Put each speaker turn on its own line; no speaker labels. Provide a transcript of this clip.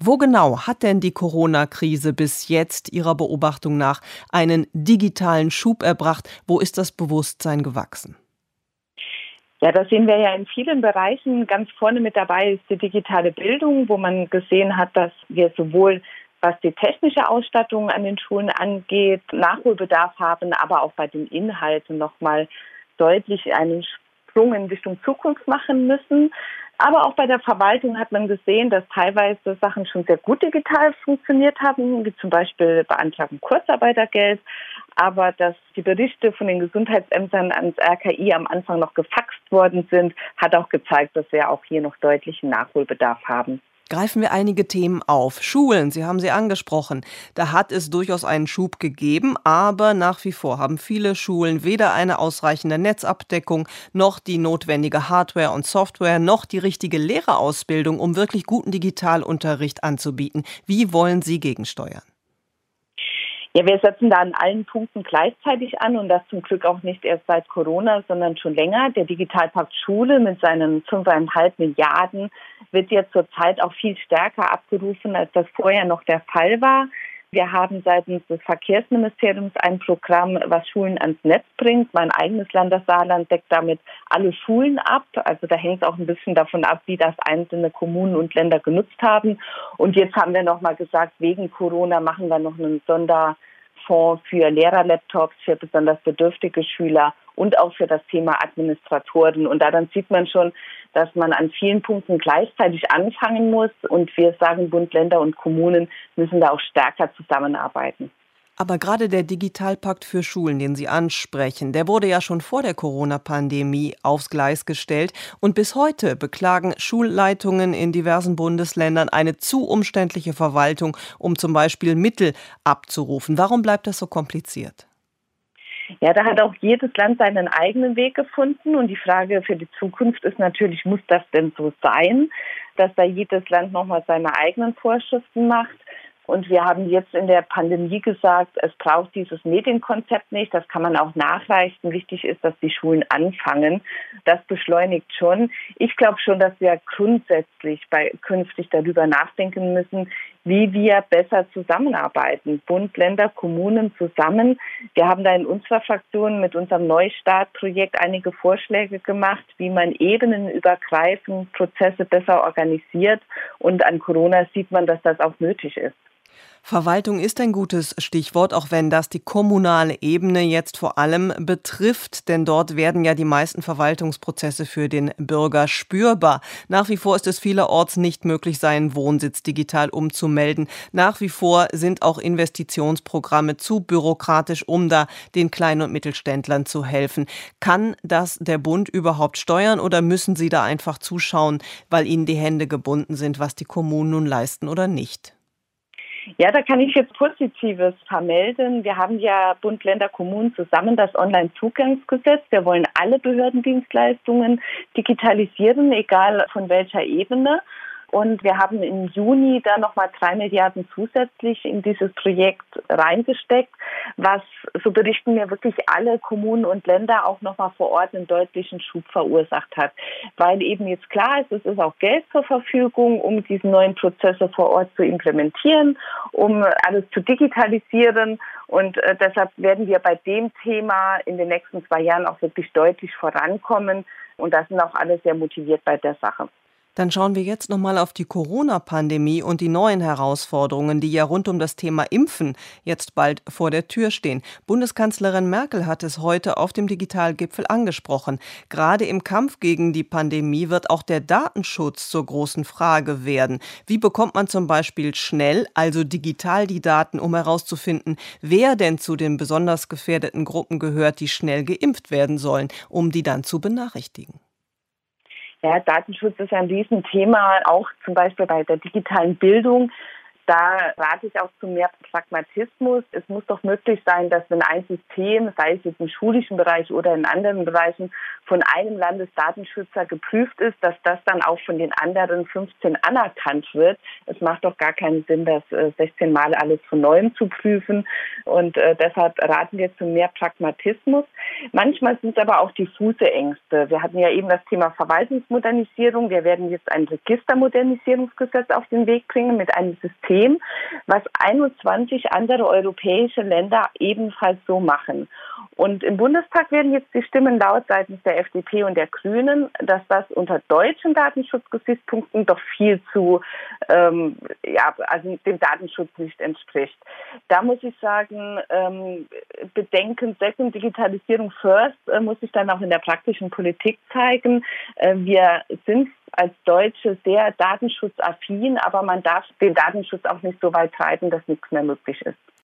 Wo genau hat denn die Corona-Krise bis jetzt Ihrer Beobachtung nach einen digitalen Schub erbracht? Wo ist das Bewusstsein gewachsen?
Ja, da sehen wir ja in vielen Bereichen. Ganz vorne mit dabei ist die digitale Bildung, wo man gesehen hat, dass wir sowohl was die technische Ausstattung an den Schulen angeht, Nachholbedarf haben, aber auch bei den Inhalten nochmal deutlich einen Sprung in Richtung Zukunft machen müssen. Aber auch bei der Verwaltung hat man gesehen, dass teilweise Sachen schon sehr gut digital funktioniert haben, wie zum Beispiel Beantragung Kurzarbeitergeld. Aber dass die Berichte von den Gesundheitsämtern ans RKI am Anfang noch gefaxt worden sind, hat auch gezeigt, dass wir auch hier noch deutlichen Nachholbedarf haben.
Greifen wir einige Themen auf. Schulen, Sie haben sie angesprochen. Da hat es durchaus einen Schub gegeben, aber nach wie vor haben viele Schulen weder eine ausreichende Netzabdeckung, noch die notwendige Hardware und Software, noch die richtige Lehrerausbildung, um wirklich guten Digitalunterricht anzubieten. Wie wollen Sie gegensteuern?
Ja, wir setzen da an allen Punkten gleichzeitig an und das zum Glück auch nicht erst seit Corona, sondern schon länger. Der Digitalpakt Schule mit seinen 5,5 Milliarden wird jetzt zurzeit auch viel stärker abgerufen, als das vorher noch der Fall war. Wir haben seitens des Verkehrsministeriums ein Programm, was Schulen ans Netz bringt. Mein eigenes Land, das Saarland, deckt damit alle Schulen ab. Also da hängt es auch ein bisschen davon ab, wie das einzelne Kommunen und Länder genutzt haben. Und jetzt haben wir nochmal gesagt, wegen Corona machen wir noch einen Sonderfonds für Lehrerlaptops, für besonders bedürftige Schüler und auch für das Thema Administratoren. Und daran sieht man schon, dass man an vielen Punkten gleichzeitig anfangen muss. Und wir sagen, Bund, Länder und Kommunen müssen da auch stärker zusammenarbeiten.
Aber gerade der Digitalpakt für Schulen, den Sie ansprechen, der wurde ja schon vor der Corona-Pandemie aufs Gleis gestellt. Und bis heute beklagen Schulleitungen in diversen Bundesländern eine zu umständliche Verwaltung, um zum Beispiel Mittel abzurufen. Warum bleibt das so kompliziert?
Ja, da hat auch jedes Land seinen eigenen Weg gefunden. Und die Frage für die Zukunft ist natürlich, muss das denn so sein, dass da jedes Land nochmal seine eigenen Vorschriften macht? Und wir haben jetzt in der Pandemie gesagt, es braucht dieses Medienkonzept nicht. Das kann man auch nachreichen. Wichtig ist, dass die Schulen anfangen. Das beschleunigt schon. Ich glaube schon, dass wir grundsätzlich künftig darüber nachdenken müssen, wie wir besser zusammenarbeiten. Bund, Länder, Kommunen zusammen. Wir haben da in unserer Fraktion mit unserem Neustartprojekt einige Vorschläge gemacht, wie man ebenenübergreifend Prozesse besser organisiert. Und an Corona sieht man, dass das auch nötig ist.
Verwaltung ist ein gutes Stichwort, auch wenn das die kommunale Ebene jetzt vor allem betrifft, denn dort werden ja die meisten Verwaltungsprozesse für den Bürger spürbar. Nach wie vor ist es vielerorts nicht möglich, seinen Wohnsitz digital umzumelden. Nach wie vor sind auch Investitionsprogramme zu bürokratisch, um da den Klein- und Mittelständlern zu helfen. Kann das der Bund überhaupt steuern oder müssen Sie da einfach zuschauen, weil Ihnen die Hände gebunden sind, was die Kommunen nun leisten oder nicht?
Ja, da kann ich jetzt Positives vermelden. Wir haben ja Bund, Länder, Kommunen zusammen das Onlinezugangsgesetz. Wir wollen alle Behördendienstleistungen digitalisieren, egal von welcher Ebene. Und wir haben im Juni da nochmal 3 Milliarden zusätzlich in dieses Projekt reingesteckt, was, so berichten mir wirklich alle Kommunen und Länder, auch nochmal vor Ort einen deutlichen Schub verursacht hat. Weil eben jetzt klar ist, es ist auch Geld zur Verfügung, um diese neuen Prozesse vor Ort zu implementieren, um alles zu digitalisieren. Und deshalb werden wir bei dem Thema in den nächsten 2 Jahren auch wirklich deutlich vorankommen. Und da sind auch alle sehr motiviert bei der Sache.
Dann schauen wir jetzt nochmal auf die Corona-Pandemie und die neuen Herausforderungen, die ja rund um das Thema Impfen jetzt bald vor der Tür stehen. Bundeskanzlerin Merkel hat es heute auf dem Digitalgipfel angesprochen. Gerade im Kampf gegen die Pandemie wird auch der Datenschutz zur großen Frage werden. Wie bekommt man zum Beispiel schnell, also digital die Daten, um herauszufinden, wer denn zu den besonders gefährdeten Gruppen gehört, die schnell geimpft werden sollen, um die dann zu benachrichtigen?
Ja, Datenschutz ist ein Riesenthema, auch zum Beispiel bei der digitalen Bildung. Da rate ich auch zu mehr Pragmatismus. Es muss doch möglich sein, dass wenn ein System, sei es jetzt im schulischen Bereich oder in anderen Bereichen, von einem Landesdatenschützer geprüft ist, dass das dann auch von den anderen 15 anerkannt wird. Es macht doch gar keinen Sinn, das 16 Mal alles von Neuem zu prüfen. Und deshalb raten wir zu mehr Pragmatismus. Manchmal sind es aber auch diffuse Ängste. Wir hatten ja eben das Thema Verwaltungsmodernisierung. Wir werden jetzt ein Registermodernisierungsgesetz auf den Weg bringen mit einem System, was 21 andere europäische Länder ebenfalls so machen. Und im Bundestag werden jetzt die Stimmen laut seitens der FDP und der Grünen, dass das unter deutschen Datenschutzgesichtspunkten doch viel zu, also dem Datenschutz nicht entspricht. Da muss ich sagen, Bedenken Second Digitalisierung First muss sich dann auch in der praktischen Politik zeigen. Wir sind als Deutsche sehr datenschutzaffin, aber man darf den Datenschutz auch nicht so weit treiben, dass nichts mehr möglich ist.